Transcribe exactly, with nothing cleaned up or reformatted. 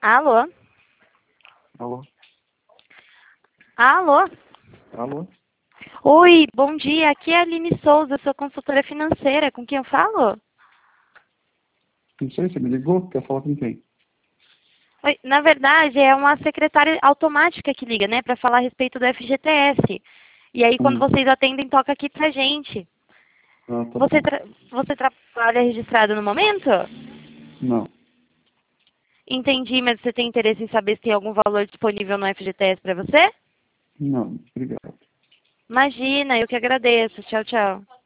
Alô? Alô? Alô? Alô? Oi, bom dia. Aqui é a Aline Souza, sou consultora financeira. Com quem eu falo? Não sei, você me ligou? Quer falar com quem? Oi, na verdade, é uma secretária automática que liga, né, para falar a respeito do F G T S. E aí, quando Hum. vocês atendem, toca aqui pra gente. Ah, tá Você, bom. tra você trabalha registrado no momento? Não, Entendi, mas você tem interesse em saber se tem algum valor disponível no F G T S para você? não, obrigado. Imagina, eu que agradeço. Tchau, tchau.